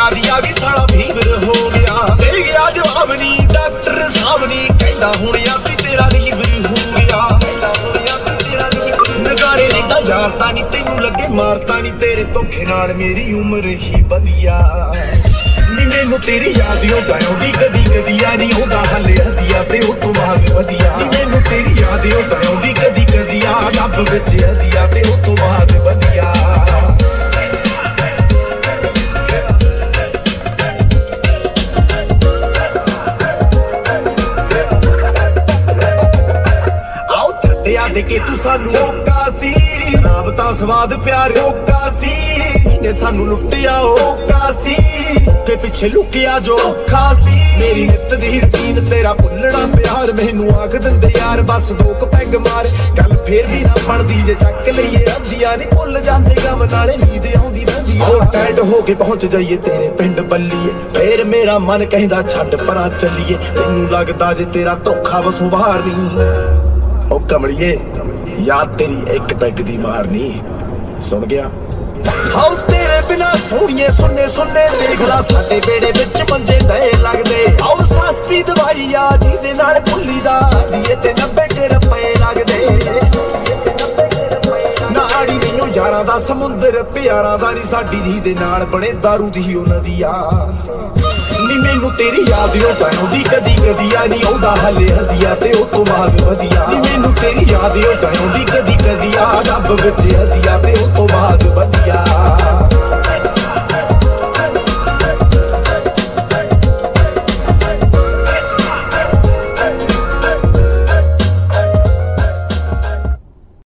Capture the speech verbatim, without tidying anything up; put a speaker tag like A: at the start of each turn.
A: ਪਿਆਰ ਦੀ ਆ ਗਈ ਸਾਲਾ ਫੀਵਰ ਹੋ ਗਿਆ। ਦੇ ਗਿਆ ਜਵਾਬ ਨੀ ਡਾਕਟਰ ਸਾਹਿਬ ਨੀ ਕਹਿੰਦਾ ਹੁਣ ਆਪੀ ਤੇਰਾ ਲੀਵਰ ਹੋ ਗਿਆ। ਨਜ਼ਾਰੇ ਲੈਂਦਾ ਯਾਰ ਤਾਂ ਨੀ ਤੈਨੂੰ ਲੱਗੇ ਮਾਰਤਾ ਨੀ ਤੇਰੇ ਧੋਖੇ ਨਾਲ ਮੇਰੀ ਉਮਰ ਹੀ ਵਧੀਆ। ਨੀ ਮੈਨੂੰ ਤੇਰੀ ਯਾਦ ਓ ਆਉਂਦੀ ਕਦੀ ਕਦੀ ਆ ਨੀ ਉਹਦਾ ਹੱਲ ਹਦੀਆ ਤੇ ਉਹ ਤੋਂ ਬਾਅਦ ਵਧੀਆ। ਨੀ ਮੈਨੂੰ ਤੇਰੀ ਯਾਦ ਓ ਆਉਂਦੀ ਕਦੀ ਕਦੀ ਆ ਰੱਬ ਵਿੱਚ ਹਦੀਆ ਤੇ ਉਹ ਤੋਂ ਬਾਅਦ ਵਧੀਆ। ਆਓ ਛੱਡਿਆ ਦੇ ਕੇ ਤੂੰ ਸਾਨੂੰ ਓਕਾ ਸੀ ਰੱਬ ਤਾਂ ਸਵਾਦ ਪਿਆਰ ਓਕਾ ਸੀ ਨੇ ਸਾਨੂੰ ਲੁੱਟਿਆ ਓਕਾ ਸੀ ਤੇ ਪਿੱਛੇ ਲੁਕਿਆ ਜੋ ਔਖਾ ਸੀ। ਮੇਰੀ ਨਿੱਤ ਦੀ ਰੁਟੀਨ ਤੇਰਾ ਭੁੱਲਣਾ ਪਿਆਰ ਮੈਨੂੰ ਆਖ ਦਿੰਦੇ ਯਾਰ ਬਸ ਦੋ ਕੁ ਪੈਗ ਮਾਰ ਗੱਲ ਫੇਰ ਵੀ ਨਾ ਬਣਦੀ ਜੇ ਚੱਕ ਲਈਏ ਅੱਧੀਆਂ ਨੀ ਭੁੱਲ ਜਾਂਦੇ ਗਮ ਨਾਲੇ ਨੀਂਦ ਆਉਂਦੀ ਰਹਿੰਦੀ ਆ। ਉਹ ਟੈਂਡ ਹੋ ਕੇ ਪਹੁੰਚ ਜਾਈਏ ਤੇਰੇ ਪਿੰਡ ਬੱਲੀਏ ਫੇਰ ਮੇਰਾ ਮਨ ਕਹਿੰਦਾ ਛੱਡ ਪਰਾਂ ਚੱਲੀਏ। ਤੈਨੂੰ ਲੱਗਦਾ ਜੇ ਤੇਰਾ ਧੋਖਾ ਵਸੋਂ ਬਾਹਰ ਨਹੀਂ ਉਹ ਕਮਲੀਏ ਯਾਦ ਤੇਰੀ ਇੱਕ ਪੈਗ ਦੀ ਮਾਰਨੀ ਸੁਣ ਗਿਆ। ਹਾਉ ਤੇਰੇ ਬਿਨਾ ਸੋਹਣੀਏ ਸੁਣਨੇ ਸੁਣਨੇ ਦੇਖ ਲਾ ਸਾਡੇ ਬੇੜੇ ਵਿੱਚ ਮੰਜੇ ਗਏ ਲੱਗਦੇ। ਆਉ ਸਸਤੀ ਦਵਾਈ ਆ ਜਿਹਦੇ ਨਾਲ ਭੁੱਲੀ ਦਾ ਦੀਏ ਤੇ ਨੱਬੇ ਕੇ ਰੁਪਏ ਲੱਗਦੇ। ਨਾੜੀ ਮੈਨੂੰ ਯਾਰਾਂ ਦਾ ਸਮੁੰਦਰ ਪਿਆਰਾਂ ਦਾ ਨੀ ਸਾਡੀ ਰੀ ਦੇ ਨਾਲ ਬਣੇ ਦਾਰੂ ਦੀ ਉਹ ਨਦੀਆ। ਨੀ ਮੈਨੂੰ ਤੇਰੀ ਯਾਦ ਓ ਆਉਂਦੀ ਕਦੀ ਕਦੀ ਆ ਨੀ ਉਹਦਾ ਹੱਲ ਹਦੀਆ ਤੇ ਉਹ ਤੋਂ ਬਾਅਦ ਵਧੀਆ। ਨੀ ਮੈਨੂੰ ਤੇਰੀ ਯਾਦ ਓ ਆਉਂਦੀ ਕਦੀ ਕਦੀ ਆ ਰੱਬ ਵਿੱਚ ਹਦੀਆ ਤੇ ਉਹ ਤੋਂ ਬਾਅਦ ਵਧੀਆ।